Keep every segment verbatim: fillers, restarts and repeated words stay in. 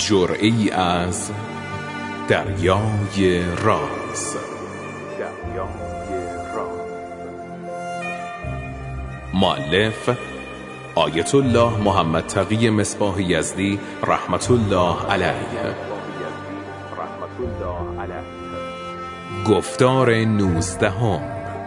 جرعه‌ای از دریای راز. دریای راز. مؤلف آیت الله محمد تقی مصباح یزدی رحمت الله علیه. گفتار نوزدهم.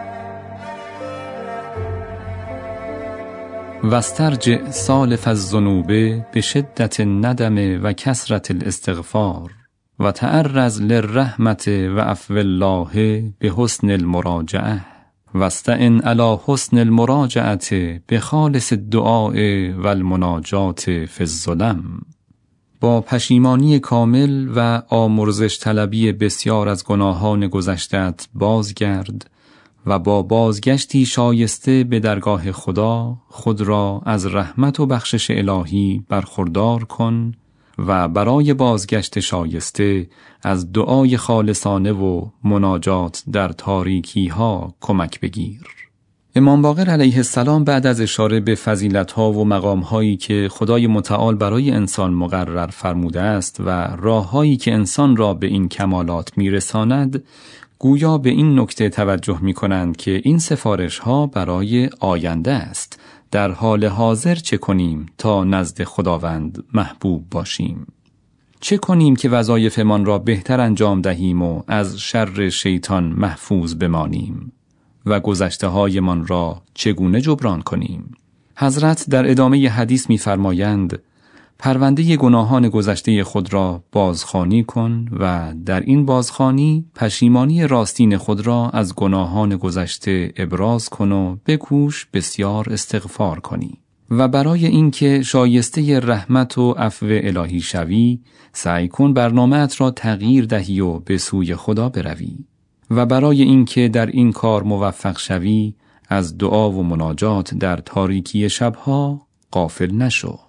واسترجع سالف الذنوب بشدت الندم و کثرت الاستغفار و تعرض للرحمت و عفو الله بحسن المراجعه واستعن علی حسن المراجعه بخالص الدعاء و المناجات فی الظلم. با پشیمانی کامل و آمرزش طلبی بسیار از گناهان گذشته‌ات بازگرد و با بازگشتی شایسته به درگاه خدا خود را از رحمت و بخشش الهی برخوردار کن و برای بازگشت شایسته از دعای خالصانه و مناجات در تاریکی ها کمک بگیر. امام باقر علیه السلام بعد از اشاره به فضیلت ها و مقام هایی که خدای متعال برای انسان مقرر فرموده است و راه هایی که انسان را به این کمالات میرساند، گویا به این نکته توجه می کنند که این سفارش ها برای آینده است. در حال حاضر چه کنیم تا نزد خداوند محبوب باشیم؟ چه کنیم که وظایفمان را بهتر انجام دهیم و از شر شیطان محفوظ بمانیم؟ و گذشته هایمان را چگونه جبران کنیم؟ حضرت در ادامه حدیث می فرمایند پرونده گناهان گذشته خود را بازخوانی کن و در این بازخوانی پشیمانی راستین خود را از گناهان گذشته ابراز کن و بکوش بسیار استغفار کنی و برای اینکه شایسته رحمت و عفو الهی شوی سعی کن برنامه‌ات را تغییر دهی و به سوی خدا بروی و برای اینکه در این کار موفق شوی از دعا و مناجات در تاریکی شبها غافل نشو.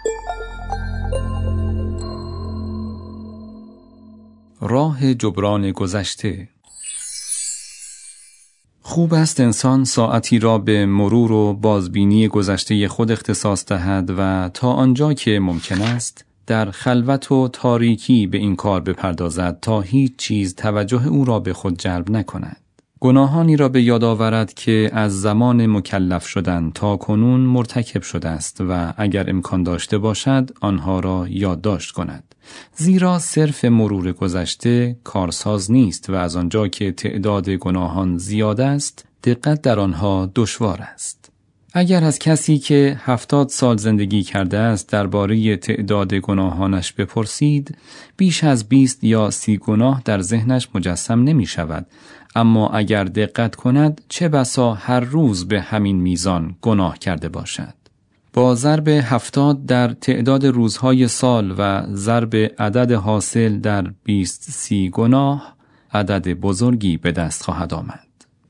راه جبران گذشته. خوب است انسان ساعتی را به مرور و بازبینی گذشته خود اختصاص دهد و تا آنجا که ممکن است در خلوت و تاریکی به این کار بپردازد تا هیچ چیز توجه او را به خود جلب نکند. گناهانی را به یاد آورد که از زمان مکلف شدن تا کنون مرتکب شده است و اگر امکان داشته باشد آنها را یادداشت کند. زیرا صرف مرور گذشته کارساز نیست و از آنجا که تعداد گناهان زیاد است دقت در آنها دشوار است. اگر از کسی که هفتاد سال زندگی کرده است درباره تعداد گناهانش بپرسید بیش از بیست یا سی گناه در ذهنش مجسم نمی شود، اما اگر دقت کند چه بسا هر روز به همین میزان گناه کرده باشد. با ضرب هفتاد در تعداد روزهای سال و ضرب عدد حاصل در بیست سی گناه عدد بزرگی به دست خواهد آمد.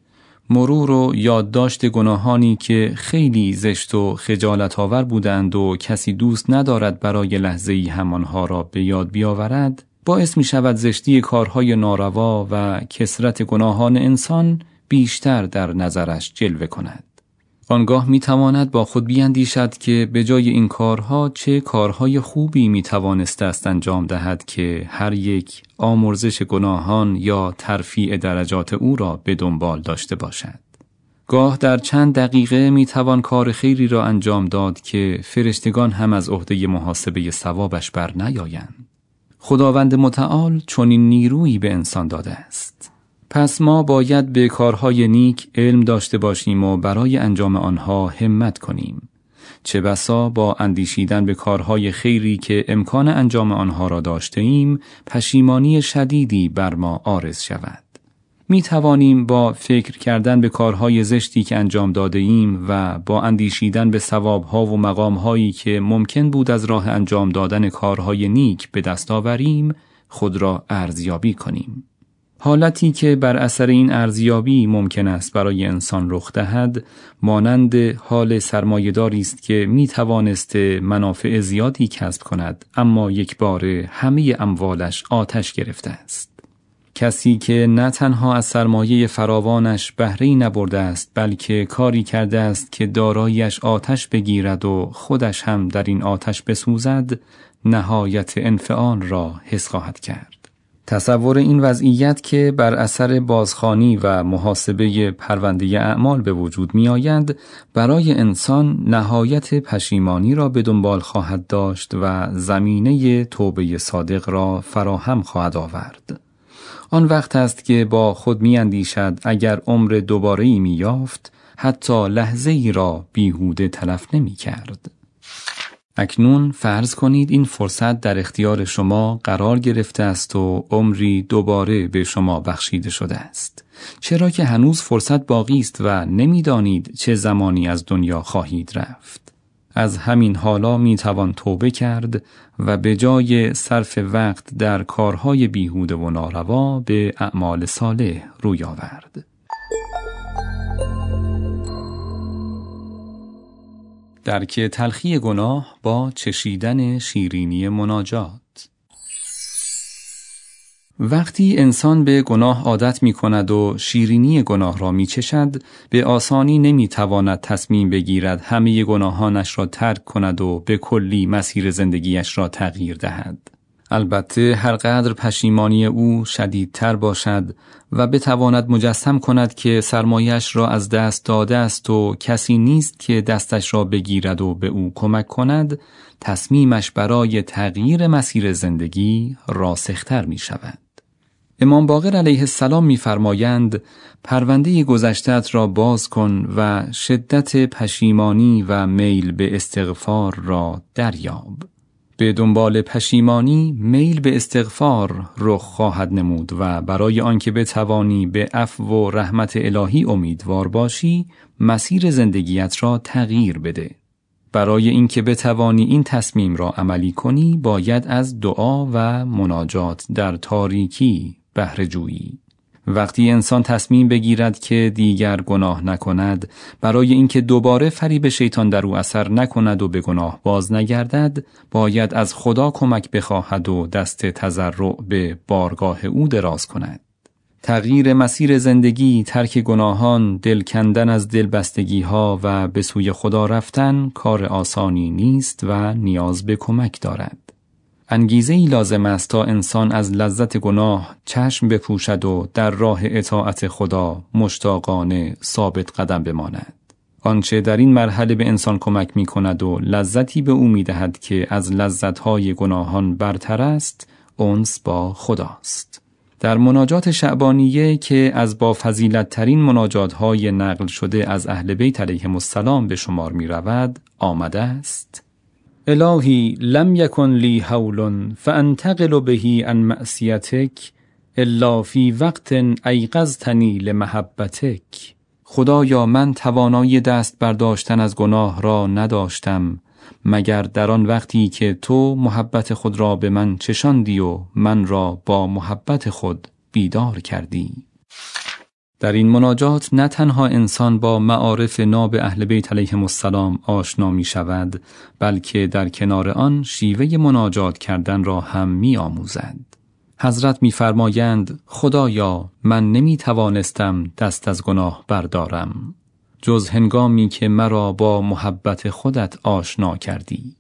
مرور و یادداشت گناهانی که خیلی زشت و خجالت آور بودند و کسی دوست ندارد برای لحظه‌ای همانها را به یاد بیاورد باعث می شود زشتی کارهای ناروا و کثرت گناهان انسان بیشتر در نظرش جلوه کند. آنگاه می تواند با خود بیندیشد که به جای این کارها چه کارهای خوبی می توانسته است انجام دهد که هر یک آمرزش گناهان یا ترفیع درجات او را به دنبال داشته باشد. گاه در چند دقیقه می توان کار خیری را انجام داد که فرشتگان هم از عهده محاسبه ثوابش بر نیایند. خداوند متعال چنین نیرویی به انسان داده است. پس ما باید به کارهای نیک علم داشته باشیم و برای انجام آنها همت کنیم. چه بسا با اندیشیدن به کارهای خیری که امکان انجام آنها را داشته ایم، پشیمانی شدیدی بر ما عارض شود. می توانیم با فکر کردن به کارهای زشتی که انجام داده ایم و با اندیشیدن به ثوابها و مقامهایی که ممکن بود از راه انجام دادن کارهای نیک به دست آوریم، خود را ارزیابی کنیم. حالتی که بر اثر این ارزیابی ممکن است برای انسان رخ دهد، مانند حال سرمایه‌داری است که می توانسته منافع زیادی کسب کند، اما یک باره همه اموالش آتش گرفته است. کسی که نه تنها از سرمایه فراوانش بهره‌ای نبرده است، بلکه کاری کرده است که داراییش آتش بگیرد و خودش هم در این آتش بسوزد، نهایت انفعال را حس خواهد کرد. تصور این وضعیت که بر اثر بازخوانی و محاسبه پرونده اعمال به وجود می آید، برای انسان نهایت پشیمانی را به دنبال خواهد داشت و زمینه توبه صادق را فراهم خواهد آورد. آن وقت است که با خود می اندیشد اگر عمر دوباره‌ای می یافت، حتی لحظه ای را بیهوده تلف نمی کرد. اکنون فرض کنید این فرصت در اختیار شما قرار گرفته است و عمری دوباره به شما بخشیده شده است. چرا که هنوز فرصت باقی است و نمی‌دانید چه زمانی از دنیا خواهید رفت. از همین حالا میتوان توبه کرد و به جای صرف وقت در کارهای بیهوده و ناروا به اعمال صالح روی آورد. درک تلخی گناه با چشیدن شیرینی مناجات. وقتی انسان به گناه عادت می کند و شیرینی گناه را می چشد، به آسانی نمی تواند تصمیم بگیرد همه گناهانش را ترک کند و به کلی مسیر زندگیش را تغییر دهد. البته هر قدر پشیمانی او شدیدتر باشد و بتواند مجسم کند که سرمایش را از دست داده است و کسی نیست که دستش را بگیرد و به او کمک کند، تصمیمش برای تغییر مسیر زندگی راسختر می شود. امام باقر علیه السلام می فرمایند پرونده گذشته‌ات را باز کن و شدت پشیمانی و میل به استغفار را دریاب. به دنبال پشیمانی میل به استغفار رخ خواهد نمود و برای آنکه بتوانی به عفو و رحمت الهی امیدوار باشی، مسیر زندگیت را تغییر بده. برای اینکه بتوانی این تصمیم را عملی کنی، باید از دعا و مناجات در تاریکی بهره جویی. وقتی انسان تصمیم بگیرد که دیگر گناه نکند، برای اینکه دوباره فریب شیطان در او اثر نکند و به گناه باز نگردد، باید از خدا کمک بخواهد و دست تضرع به بارگاه او دراز کند. تغییر مسیر زندگی، ترک گناهان، دل کندن از دلبستگی ها و به سوی خدا رفتن کار آسانی نیست و نیاز به کمک دارد. انگیزه‌ای لازم است تا انسان از لذت گناه چشم بپوشد و در راه اطاعت خدا مشتاقانه ثابت قدم بماند. آنچه در این مرحله به انسان کمک می کند و لذتی به او می دهد که از لذت‌های گناهان برتر است، انس با خداست. در مناجات شعبانیه که از با فضیلت ترین مناجات‌های نقل شده از اهل بیت علیهم السلام به شمار می رود، آمده است: الهی لم یکن لی حول فانتقل به عن معصیتک الا فی وقت ایقظتنی لمحبتک. خدایا من توانایی دست برداشتن از گناه را نداشتم مگر در آن وقتی که تو محبت خود را به من چشاندی و من را با محبت خود بیدار کردی. در این مناجات نه تنها انسان با معارف ناب اهل بیت علیهم السلام آشنا می شود، بلکه در کنار آن شیوه مناجات کردن را هم می آموزد. حضرت می فرمایند خدایا من نمی توانستم دست از گناه بردارم جز هنگامی که مرا با محبت خودت آشنا کردی.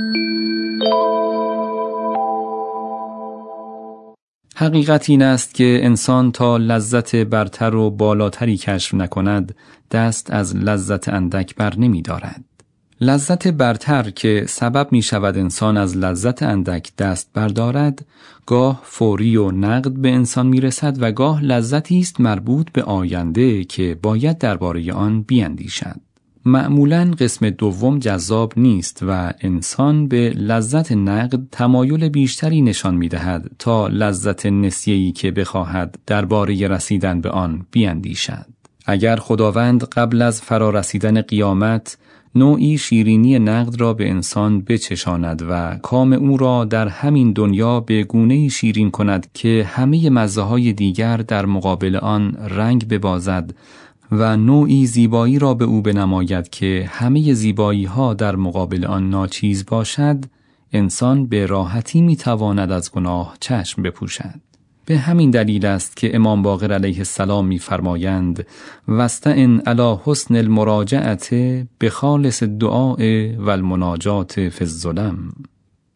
حقیقت این است که انسان تا لذت برتر و بالاتری کشف نکند دست از لذت اندک بر نمی دارد. لذت برتر که سبب می شود انسان از لذت اندک دست بردارد، گاه فوری و نقد به انسان می رسد و گاه لذتی است مربوط به آینده که باید درباره آن بیندیشد. معمولاً قسم دوم جذاب نیست و انسان به لذت نقد تمایل بیشتری نشان می دهد تا لذت نسیه‌ای که بخواهد درباره رسیدن به آن بیندیشد. اگر خداوند قبل از فرارسیدن قیامت نوعی شیرینی نقد را به انسان بچشاند و کام او را در همین دنیا به گونه‌ای شیرین کند که همه مزه‌های دیگر در مقابل آن رنگ ببازد و نوعی زیبایی را به او بنماید که همه زیبایی ها در مقابل آن ناچیز باشد، انسان به راحتی میتواند از گناه چشم بپوشد. به همین دلیل است که امام باقر علیه السلام می‌فرمایند واستعن علی حسن المراجعه بخالص الدعاء والمناجات فی الظلم.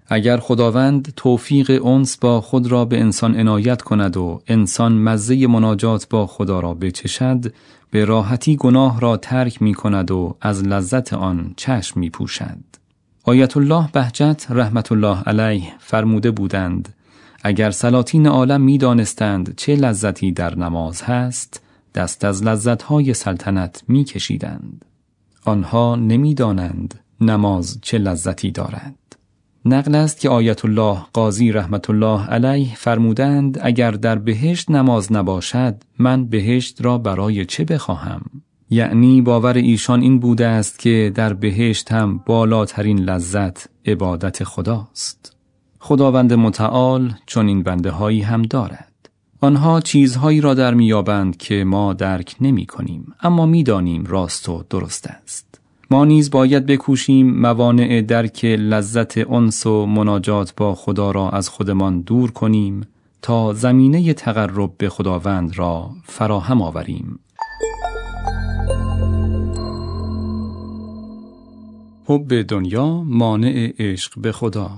اگر خداوند توفیق انس با خود را به انسان عنایت کند و انسان مزه مناجات با خدا را بچشد، به راحتی گناه را ترک می کند و از لذت آن چشم می پوشد. آیت الله بهجت رحمت الله علیه فرموده بودند: اگر سلاطین عالم می دانستند چه لذتی در نماز هست، دست از لذتهای سلطنت می کشیدند. آنها نمی دانند نماز چه لذتی دارد. نقل است که آیت الله قاضی رحمت الله علیه فرمودند: اگر در بهشت نماز نباشد، من بهشت را برای چه بخواهم؟ یعنی باور ایشان این بوده است که در بهشت هم بالاترین لذت عبادت خداست. خداوند متعال چون این بنده هایی هم دارد. آنها چیزهایی را در میابند که ما درک نمی کنیم، اما می دانیم راست و درست است. ما نیز باید بکوشیم موانع درک لذت انس و مناجات با خدا را از خودمان دور کنیم تا زمینه تقرب به خداوند را فراهم آوریم. حب دنیا مانع عشق به خدا.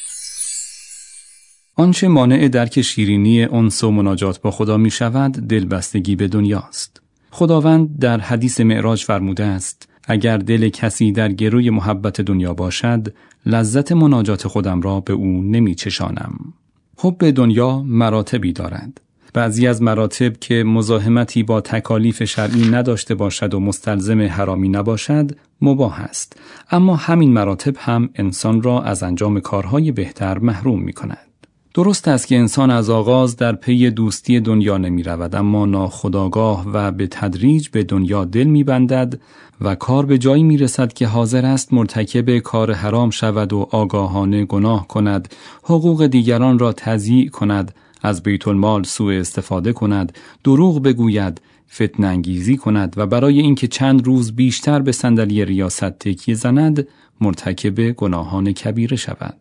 آنچه مانع درک شیرینی انس و مناجات با خدا می شود، دلبستگی به دنیاست. خداوند در حدیث معراج فرموده است: اگر دل کسی در گروی محبت دنیا باشد، لذت مناجات خودم را به او نمی چشانم. حب دنیا مراتبی دارد. بعضی از مراتب که مزاحمتی با تکالیف شرعی نداشته باشد و مستلزم حرامی نباشد، مباح است. اما همین مراتب هم انسان را از انجام کارهای بهتر محروم می کند. درست است که انسان از آغاز در پی دوستی دنیا نمی رود، اما ناخودآگاه و به تدریج به دنیا دل می بندد و کار به جایی می رسد که حاضر است مرتکب کار حرام شود و آگاهانه گناه کند، حقوق دیگران را تضییع کند، از بیت المال سوء استفاده کند، دروغ بگوید، فتنه انگیزی کند و برای اینکه چند روز بیشتر به صندلی ریاست تکیه زند، مرتکب گناهان کبیره شود.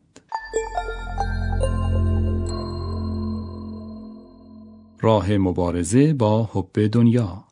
راه مبارزه با حب دنیا.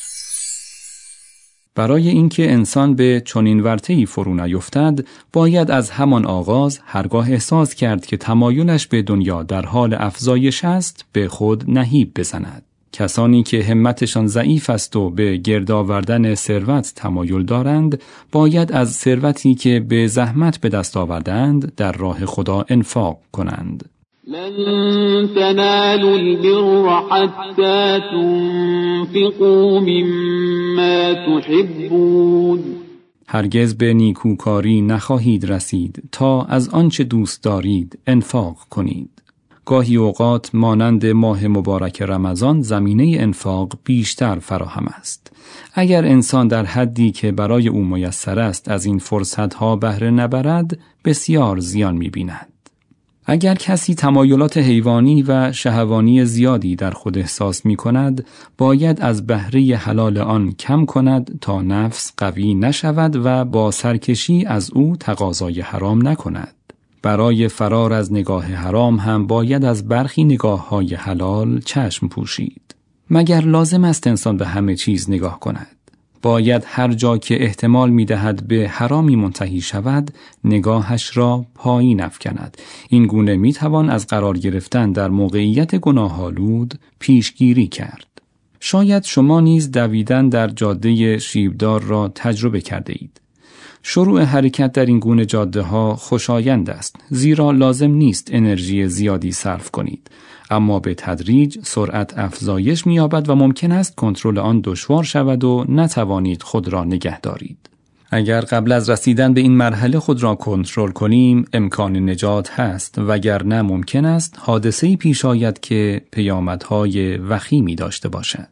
برای اینکه انسان به چنین ورطه‌ای فرو نیفتد، باید از همان آغاز هرگاه احساس کرد که تمایلش به دنیا در حال افزایش است، به خود نهیب بزند. کسانی که همتشان ضعیف است و به گرد آوردن ثروت تمایل دارند، باید از ثروتی که به زحمت به دست آوردند در راه خدا انفاق کنند. لن تنالوا البر حتى تنفقوا مما تحبون. هرگز به نیکوکاری نخواهید رسید تا از آنچه دوست دارید انفاق کنید. گاهی اوقات مانند ماه مبارک رمضان زمینه انفاق بیشتر فراهم است. اگر انسان در حدی که برای او میسر است از این فرصتها بهره نبرد، بسیار زیان می‌بیند. اگر کسی تمایلات حیوانی و شهوانی زیادی در خود احساس می کند، باید از بهره حلال آن کم کند تا نفس قوی نشود و با سرکشی از او تقاضای حرام نکند. برای فرار از نگاه حرام هم باید از برخی نگاه‌های حلال چشم پوشید. مگر لازم است انسان به همه چیز نگاه کند؟ باید هر جا که احتمال می‌دهد به حرامی منتهی شود، نگاهش را پایین افکند. این گونه می‌توان از قرار گرفتن در موقعیت گناه‌آلود پیشگیری کرد. شاید شما نیز دویدن در جاده شیبدار را تجربه کرده اید. شروع حرکت در این گونه جاده‌ها خوشایند است، زیرا لازم نیست انرژی زیادی صرف کنید. اما به تدریج سرعت افزایش می‌یابد و ممکن است کنترل آن دشوار شود و نتوانید خود را نگه دارید. اگر قبل از رسیدن به این مرحله خود را کنترل کنیم، امکان نجات هست، وگرنه ممکن است حادثه‌ای پیش آید که پیامدهای وخیمی داشته باشد.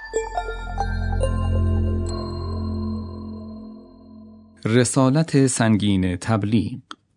رسالت سنگین تبلیغ.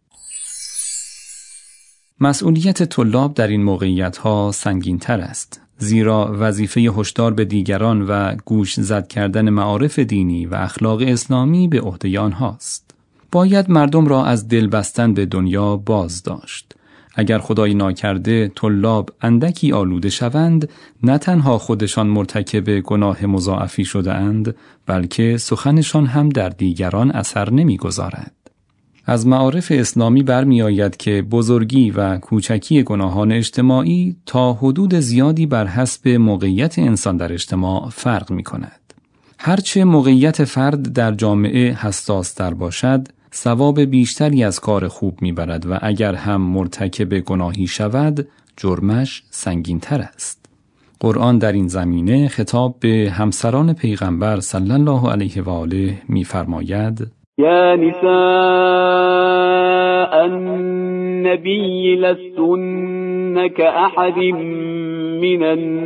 مسئولیت طلاب در این موقعیت‌ها سنگین‌تر است، زیرا وظیفه هشدار به دیگران و گوش زد کردن معارف دینی و اخلاق اسلامی به عهده آنهاست. باید مردم را از دل بستن به دنیا باز داشت. اگر خدای ناکرده طلاب اندکی آلوده شوند، نه تنها خودشان مرتکب گناه مضاعفی شده اند، بلکه سخنشان هم در دیگران اثر نمی‌گذارد. از معارف اسلامی برمی آید که بزرگی و کوچکی گناهان اجتماعی تا حدود زیادی بر حسب موقعیت انسان در اجتماع فرق می کند. هرچه موقعیت فرد در جامعه حساس تر باشد، ثواب بیشتری از کار خوب می برد و اگر هم مرتکب گناهی شود، جرمش سنگین تر است. قرآن در این زمینه خطاب به همسران پیغمبر صلی الله علیه و آله می فرماید: یا نساء النبی لستن كأحد من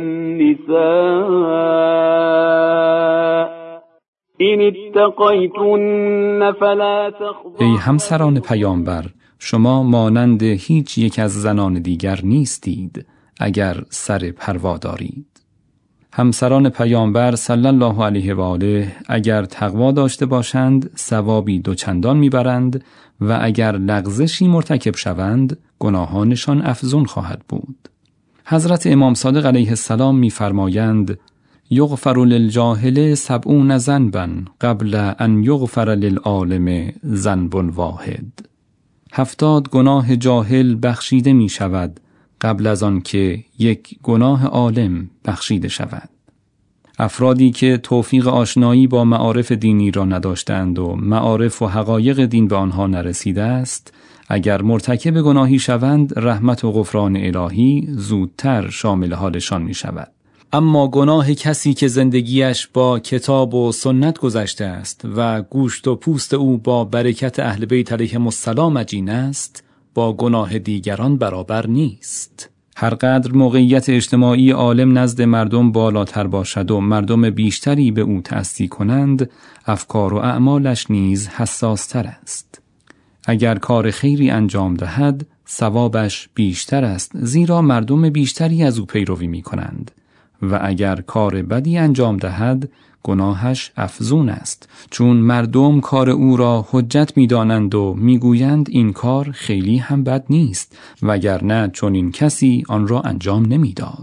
النساء این اتقیتن فلا تخضعن. ای همسران پیامبر، شما مانند هیچ یک از زنان دیگر نیستید اگر سر پروا دارید. همسران پیامبر صلی الله علیه و آله اگر تقوا داشته باشند ثوابی دوچندان میبرند و اگر لغزشی مرتکب شوند گناهانشان افزون خواهد بود. حضرت امام صادق علیه السلام میفرمایند: یغفر للجاهل سبعون ذنبا قبل ان یغفر للعالم ذنب واحد. هفتاد گناه جاهل بخشیده می شود قبل از آن که یک گناه عالم بخشیده شود. افرادی که توفیق آشنایی با معارف دینی را نداشتند و معارف و حقایق دین به آنها نرسیده است، اگر مرتکب گناهی شوند رحمت و غفران الهی زودتر شامل حالشان می شود. اما گناه کسی که زندگیش با کتاب و سنت گذشته است و گوشت و پوست او با برکت اهل بیت علیهم السلام عجین است، با گناه دیگران برابر نیست. هر قدر موقعیت اجتماعی عالم نزد مردم بالاتر باشد و مردم بیشتری به او تأسی کنند، افکار و اعمالش نیز حساستر است. اگر کار خیری انجام دهد، ثوابش بیشتر است، زیرا مردم بیشتری از او پیروی می کنند. و اگر کار بدی انجام دهد، گناهش افزون است، چون مردم کار او را حجت می دانند و می گویند این کار خیلی هم بد نیست، وگرنه چون این کسی آن را انجام نمی داد.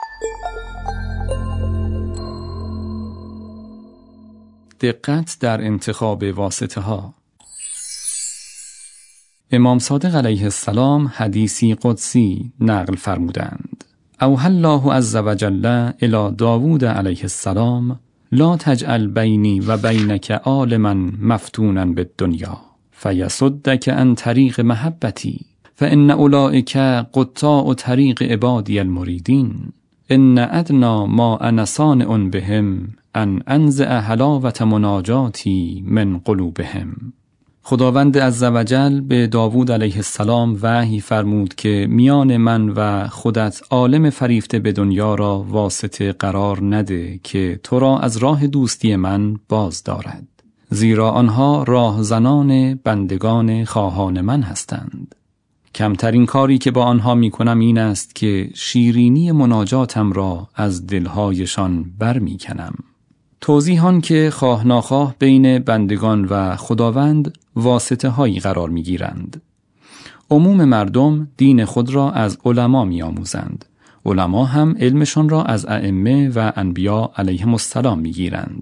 دقت در انتخاب واسطه ها. امام صادق علیه السلام حدیثی قدسی نقل فرمودند: اوحی الله عز وجل الی داوود علیه السلام لا تجعل بینی و بینک عالما مفتونا بالدنیا فیصدک عن طریق محبتی فان اولئک قطاع طریق عبادی المریدین ان ادنی ما انا صانع بهم ان انزع حلاوة مناجاتی من قلوبهم. خداوند عزوجل به داوود علیه السلام وحی فرمود که میان من و خودت عالم فریفته به دنیا را واسطه قرار نده که تو را از راه دوستی من باز دارد، زیرا آنها راهزنان بندگان خواهان من هستند. کمترین کاری که با آنها می کنم این است که شیرینی مناجاتم را از دلهایشان بر می کنم. توضیحان که خواه ناخواه بین بندگان و خداوند واسطه هایی قرار می گیرند. عموم مردم دین خود را از علما می آموزند. علما هم علمشان را از ائمه و انبیا علیهم السلام می گیرند.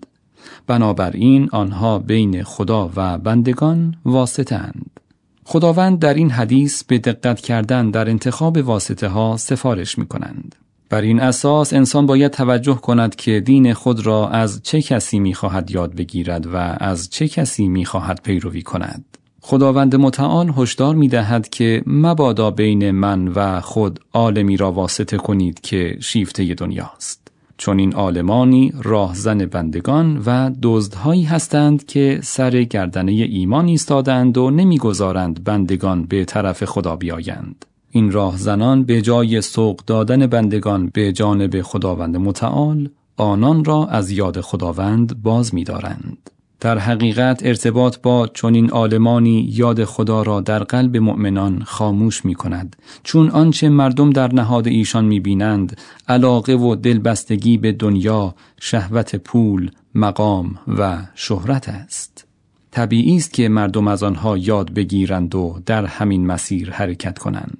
بنابراین آنها بین خدا و بندگان واسطه اند. خداوند در این حدیث به دقت کردن در انتخاب واسطه ها سفارش می کنند. بر این اساس انسان باید توجه کند که دین خود را از چه کسی می خواهد یاد بگیرد و از چه کسی می خواهد پیروی کند. خداوند متعال هشدار می دهد که مبادا بین من و خود عالمی را واسطه کنید که شیفته دنیاست، چون این عالمانی راهزن بندگان و دزدهایی هستند که سر گردنه ایمان ایستادند و نمیگذارند بندگان به طرف خدا بیایند. این راهزنان به جای سوق دادن بندگان به جانب خداوند متعال، آنان را از یاد خداوند باز می دارند. در حقیقت ارتباط با چنین عالمانی یاد خدا را در قلب مؤمنان خاموش می کند، چون آنچه مردم در نهاد ایشان می بینند علاقه و دلبستگی به دنیا، شهوت پول، مقام و شهرت است. طبیعی است که مردم از آنها یاد بگیرند و در همین مسیر حرکت کنند.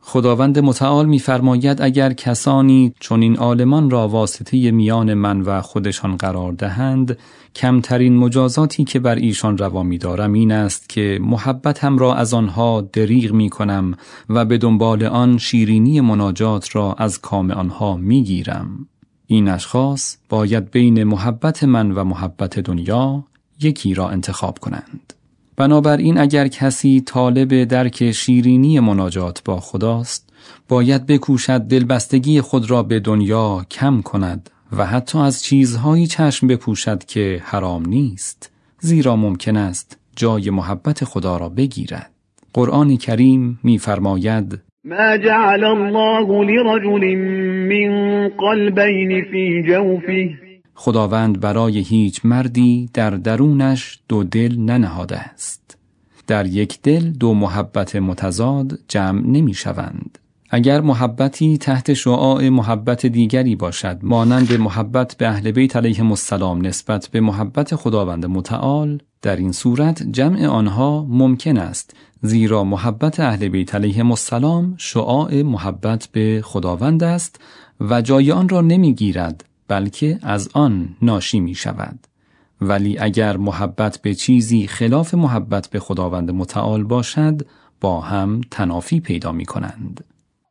خداوند متعال می‌فرماید اگر کسانی چون این عالمان را واسطه میان من و خودشان قرار دهند، کمترین مجازاتی که بر ایشان روا می‌دارم این است که محبتم را از آنها دریغ می‌کنم و به دنبال آن شیرینی مناجات را از کام آنها می‌گیرم. این اشخاص باید بین محبت من و محبت دنیا یکی را انتخاب کنند. بنابراین اگر کسی طالب درک شیرینی مناجات با خداست، باید بکوشد دلبستگی خود را به دنیا کم کند و حتی از چیزهایی چشم بپوشد که حرام نیست، زیرا ممکن است جای محبت خدا را بگیرد. قرآن کریم می‌فرماید: ما جعل الله لرجل من قلبین فی جوفه. خداوند برای هیچ مردی در درونش دو دل ننهاده است. در یک دل دو محبت متضاد جمع نمی شوند. اگر محبتی تحت شعاع محبت دیگری باشد، مانند محبت به اهل بیت علیهم السلام نسبت به محبت خداوند متعال، در این صورت جمع آنها ممکن است، زیرا محبت اهل بیت علیهم السلام شعاع محبت به خداوند است و جای آن را نمی گیرد، بلکه از آن ناشی می شود. ولی اگر محبت به چیزی خلاف محبت به خداوند متعال باشد، با هم تنافی پیدا می کنند.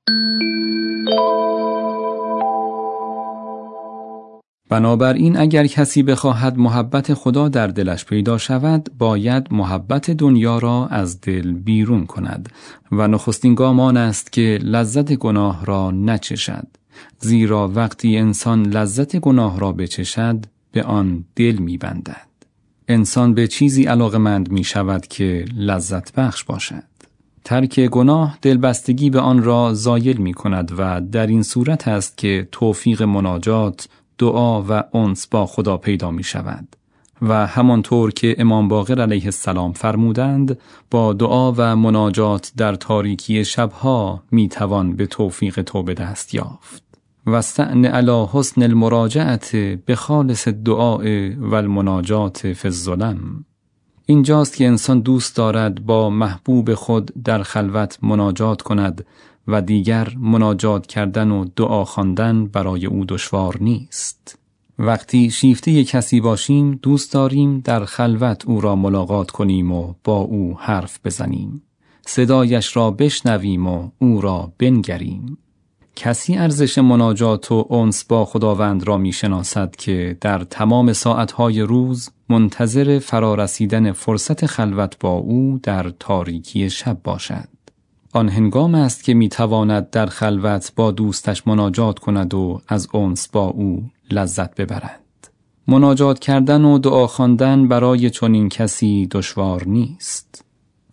بنابراین اگر کسی بخواهد محبت خدا در دلش پیدا شود، باید محبت دنیا را از دل بیرون کند و نخستین گام آن است که لذت گناه را نچشد، زیرا وقتی انسان لذت گناه را بچشد به آن دل می‌بندد. انسان به چیزی علاقمند می شود که لذت بخش باشد. ترک گناه دلبستگی به آن را زایل می کند و در این صورت است که توفیق مناجات، دعا و انس با خدا پیدا می شود. و همانطور که امام باقر علیه السلام فرمودند، با دعا و مناجات در تاریکی شبها می توان به توفیق توبه دست یافت. و استعن علی حسن المراجعت بخالص الدعاء و المناجات فی الظلم. اینجاست که انسان دوست دارد با محبوب خود در خلوت مناجات کند و دیگر مناجات کردن و دعا خواندن برای او دشوار نیست. وقتی شیفته کسی باشیم دوست داریم در خلوت او را ملاقات کنیم و با او حرف بزنیم، صدایش را بشنویم و او را بنگریم. کسی ارزش مناجات و انس با خداوند را می شناسد که در تمام ساعتهای روز منتظر فرارسیدن فرصت خلوت با او در تاریکی شب باشد. آن هنگام است که می تواند در خلوت با دوستش مناجات کند و از انس با او لذت ببرد. مناجات کردن و دعا خواندن برای چنین کسی دشوار نیست.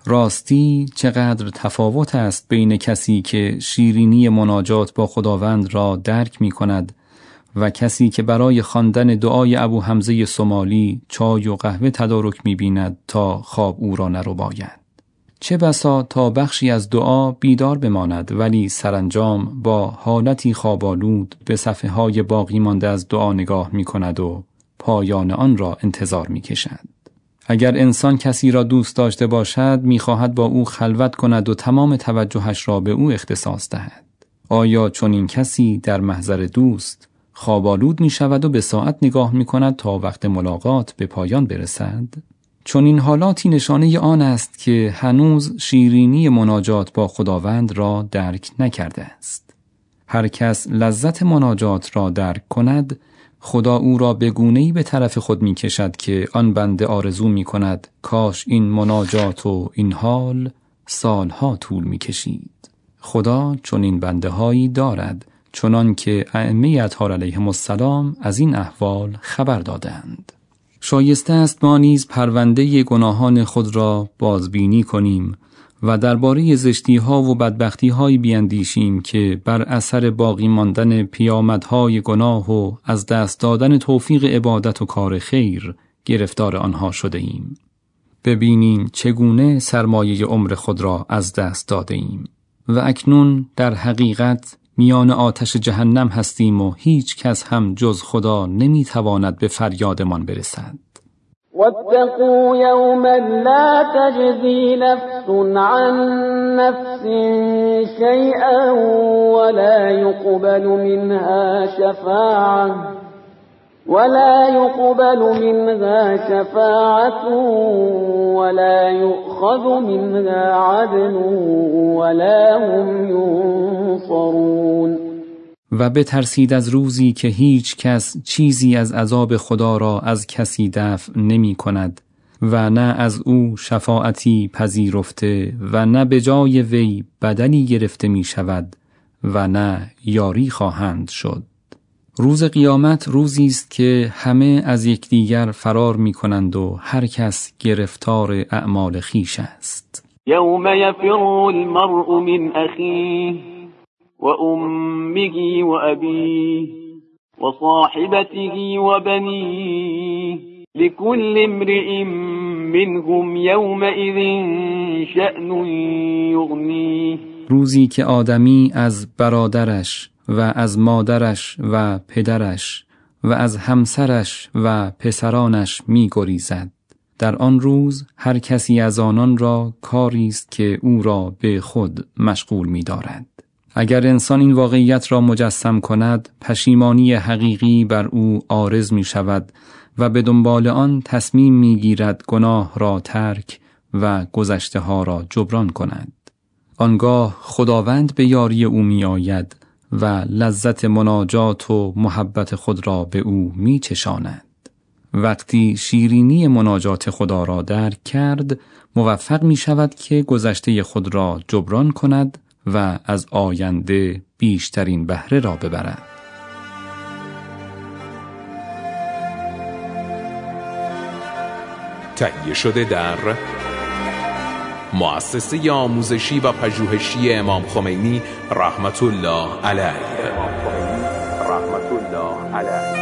راستی چقدر تفاوت است بین کسی که شیرینی مناجات با خداوند را درک می کند و کسی که برای خواندن دعای ابو حمزه سومالی چای و قهوه تدارک می بیند تا خواب او را نرباید. چه بسا تا بخشی از دعا بیدار بماند ولی سرانجام با حالتی خوابالود به صفحه های باقی مانده از دعا نگاه می کند و پایان آن را انتظار می کشد. اگر انسان کسی را دوست داشته باشد می‌خواهد با او خلوت کند و تمام توجهش را به او اختصاص دهد. آیا چون این کسی در محضر دوست خوابالود می شود و به ساعت نگاه می کند تا وقت ملاقات به پایان برسد؟ چون این حالاتی نشانه آن است که هنوز شیرینی مناجات با خداوند را درک نکرده است. هر کس لذت مناجات را درک کند، خدا او را به گونه‌ای به طرف خود می کشد که آن بنده آرزو می کند کاش این مناجات و این حال سالها طول می کشید. خدا چون این بنده هایی دارد، چنان که ائمه اطهار علیهم السلام از این احوال خبر دادند. شایسته است ما نیز پرونده گناهان خود را بازبینی کنیم و درباره زشتی‌ها و بدبختی‌هایی بیندیشیم که بر اثر باقی ماندن پیامدهای گناه و از دست دادن توفیق عبادت و کار خیر گرفتار آنها شده ایم. ببینیم چگونه سرمایه عمر خود را از دست داده ایم و اکنون در حقیقت میان آتش جهنم هستیم و هیچ کس هم جز خدا نمیتواند به فریادمان برسد. واتقوا یوما لا تجزی نفس نفس عن نفس شيئا ولا يقبل منها شفاعة ولا يقبل منها شفاعة ولا يؤخذ منها عدل ولا هم ينصرون. و بترسید از روزی که هیچ کس چیزی از عذاب خدا را از کسی دفع نمی کند و نه از او شفاعتی پذیرفته و نه به جای وی بدلی گرفته می شود و نه یاری خواهند شد. روز قیامت روزی است که همه از یکدیگر فرار می کنند و هر کس گرفتار اعمال خویش است. یوم یفر المرء من اخیه و امه و ابیه و صاحبته و بنیه لكل امرئ منهم يومئذ شأن یغنیه. روزی که آدمی از برادرش و از مادرش و پدرش و از همسرش و پسرانش می گریزد. در آن روز هر کسی از آنان را کاری است که او را به خود مشغول می دارد. اگر انسان این واقعیت را مجسم کند، پشیمانی حقیقی بر او عارض می شود و به دنبال آن تصمیم می گیرد گناه را ترک و گذشته ها را جبران کند. آنگاه خداوند به یاری او می آید و لذت مناجات و محبت خود را به او می چشاند. وقتی شیرینی مناجات خدا را درک کرد، موفق می شود که گذشته خود را جبران کند و از آینده بیشترین بهره را ببرد. تهیه شده در مؤسسه آموزشی و پژوهشی امام خمینی رحمت الله علیه.